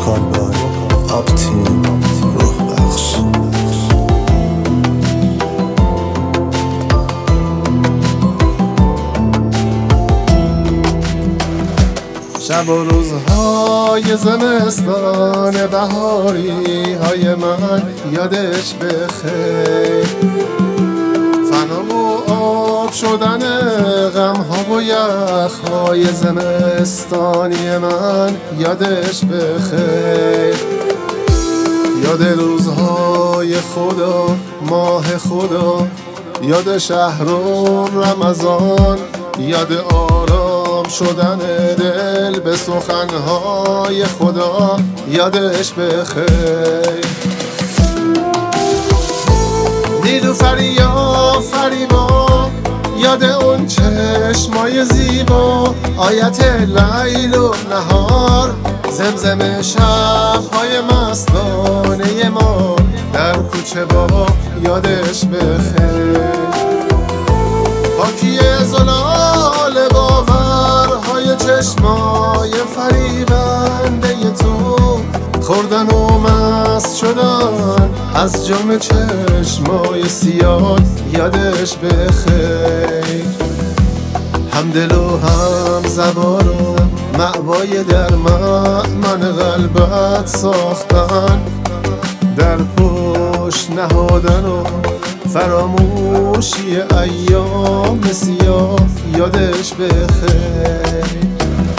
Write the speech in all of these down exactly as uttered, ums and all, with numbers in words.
وکال بای آپتیم روح بخش. شب و روزهای زمستان بهاری های من یادش بخیر، فنا و آب شدن غم ها و یخ های زمستانی من یادش بخیر. یاد روزهای خدا، ماه خدا، یاد شهر و رمضان، یاد آرام شدن دل به سخنهای خدا یادش بخیر. نیلوفری یا فریبا، یاد اون چشمای زیبا، آیت لیل و نهار، زمزم شبهای مستانه ما در کوچه با یادش بخیر. پاکی زلال باورهای چشمای فریبنده تو، خوردن و مست شدن از جام چشمای سیاه یادش بخیر. همدل و هم زبان و مأوای در من قلبت ساختن، در پشت نهادن و فراموشی ایام سیاه یادش بخیر.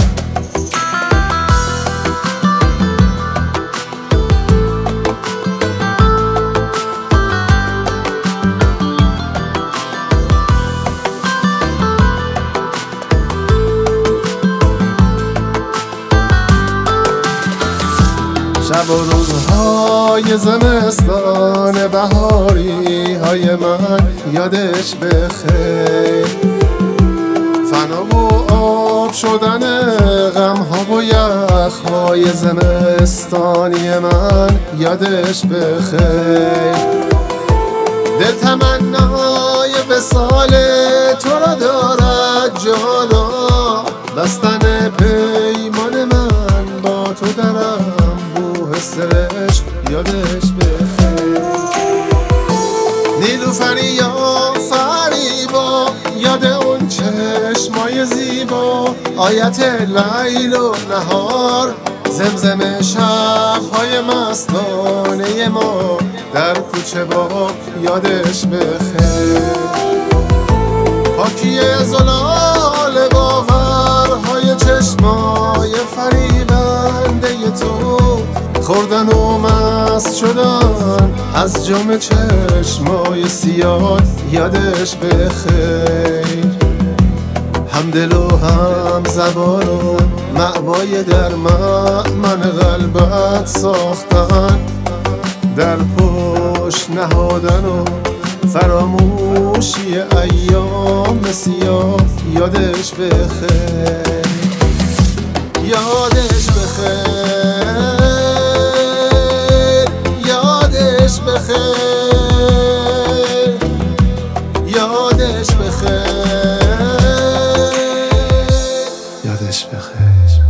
شب و روزهای زمستان بهاری های من یادش بخیر، فنا و آب شدن غم ها و یخ های زمستانی من یادش بخیر. دل تمنای وصال تو را دارد جانا، بستن پیمان من با تو درم سرش یادش بخیر. نیلوفری یا فریبا، یاد اون چشمای زیبا، آیت لیل و نهار، زمزم شبهای مستانه ما در کوچه با یادش بخیر. پاکی زلال باورهای چشمای فریبنده تو، خوردن و مست شدن از جام چشمای سیاه یادش بخیر. همدل و هم زبان و مأوای در من قلبت ساختن، در پشت نهادن و فراموشی ایام سیاه یادش بخیر. یادش بخیر، یادش بخیر، یادش بخیر، یادش بخیر.